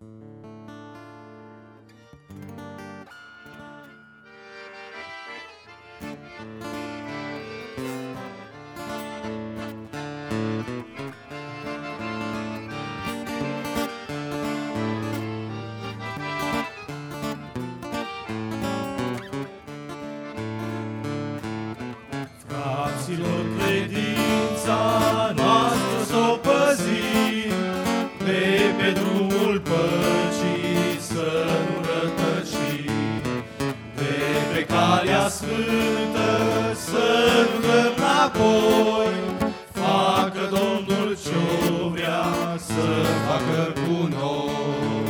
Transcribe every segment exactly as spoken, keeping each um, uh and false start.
Fraților, credința noastră s-o păzim, de pe drumul păcii să nu rătăcim, de pe calea sfântă să nu dăm înapoi. Facă Domnul ce-o vrea să facă cu noi.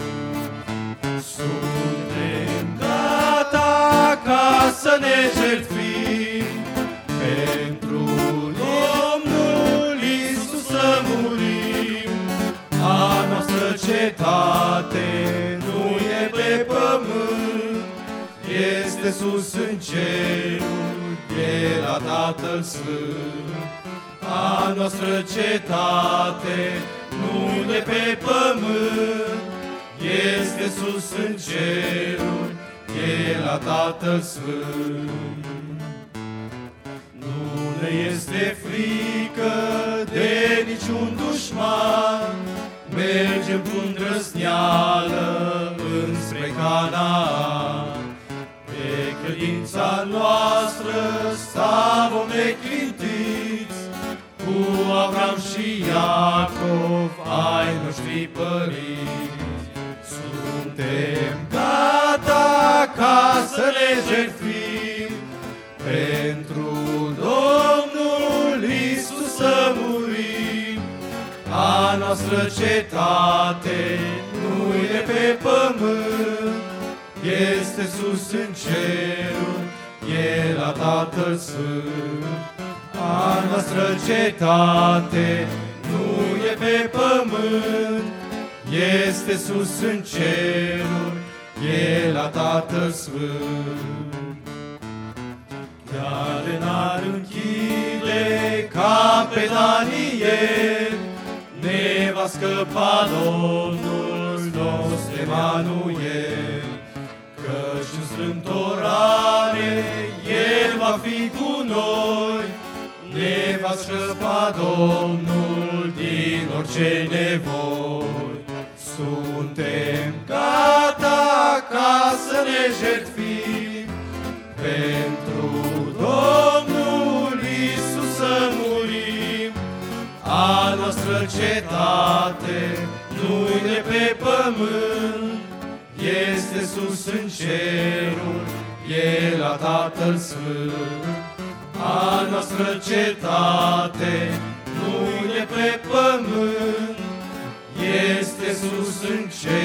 Suntem gata ca să ne jertfim pentru Domnul Iisus să murim. A noastră cetate nu e pe pământ, este sus în ceruri, e la Tatăl Sfânt. A noastră cetate nu e pe pământ, este sus în ceruri, e la Tatăl Sfânt. Nu ne este frică de niciun dușman, mergem cu îndrăzneală înspre Canaan. Pe credința noastră stăm neclintiți, cu Avram și Iacov, ai noștri părinți. Suntem gata ca să ne jertfim pentru Domnul Iisus să murim. A noastră cetate nu e pe pământ, este sus în ceruri, e la Tatăl Sfânt. A noastră cetate nu e pe pământ, este sus în ceruri, e la Tatăl Sfânt. Chiar n-ar închide ca pe Daniel, ne va scăpa Domnul nostru Emanuel. Căci în strâmtorare El va fi cu noi, ne va scăpa Domnul din orice nevoi. Suntem gata ca să ne jertfim pentru Domnul Iisus să murim. A noastră cetate nu e pe pământ, este sus în ceruri, e la Tatăl Sfânt. A noastră cetate nu e pe pământ, este sus în cer.